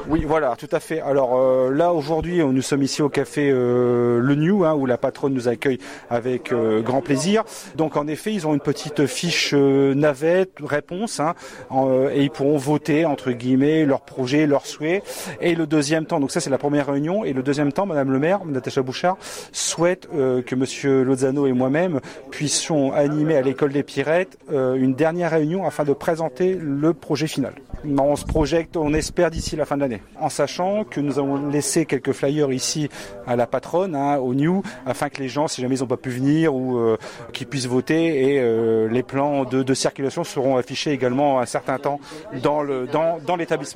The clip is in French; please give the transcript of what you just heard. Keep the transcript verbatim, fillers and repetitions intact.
Oui, voilà, tout à fait. Alors euh, là, aujourd'hui, nous sommes ici au café euh, Le New, hein, où la patronne nous accueille avec euh, grand plaisir. Donc en effet, ils ont une petite fiche euh, navette, réponse, hein, en, euh, et ils pourront voter, entre guillemets, leur projet, leurs souhaits. Et le deuxième temps, donc ça c'est la première réunion, et le deuxième temps, Madame le maire, Natacha Bouchard, souhaite euh, que Monsieur Lozano et moi-même puissions animer à l'école des Pirettes euh, une dernière réunion afin de présenter le projet final. On se projette, on espère d'ici la fin de l'année, en sachant que nous avons laissé quelques flyers ici à la patronne, hein, au New, afin que les gens, si jamais ils n'ont pas pu venir, ou euh, qu'ils puissent voter, et euh, les plans de, de circulation seront affichés également un certain temps dans le dans, dans l'établissement.